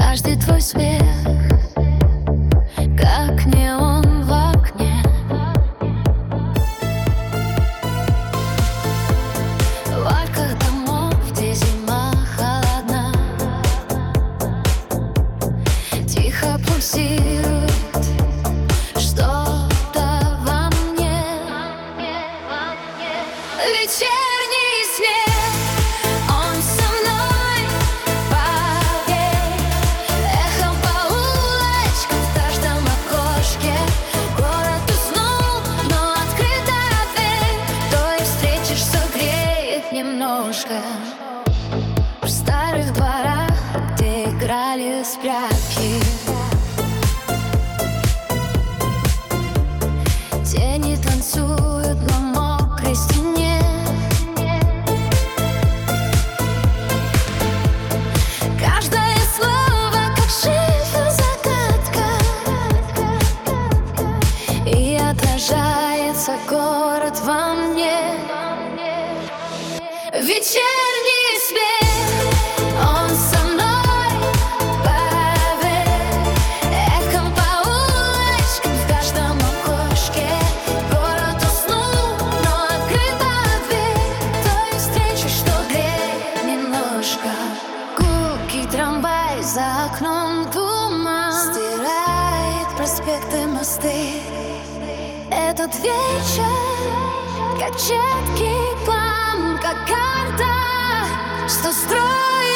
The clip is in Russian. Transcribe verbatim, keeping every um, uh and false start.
Каждый твой смех, как неон в окне. В арках домов, где зима холодна, тихо пульсирует что-то во мне. Вечерний смех, он со мной, поверь. Эхом по улочкам, в каждом окошке. Город уснул, но открытая дверь. Той встречи, что греет немножко. В старых дворах, где играли в прятки, тени танцуют на мокрой стене. Каждое слово, как шифр, загадка, и отражается город во мне. Вечерний смех, он со мной, поверь. Эхом по улочкам, в каждом окошке. Город уснул, но открыта дверь той встречи, что греет немножко. Гулкий трамвай, за окном туман стирает проспекты, мосты. Этот вечер, как четкий план, как карта, что строит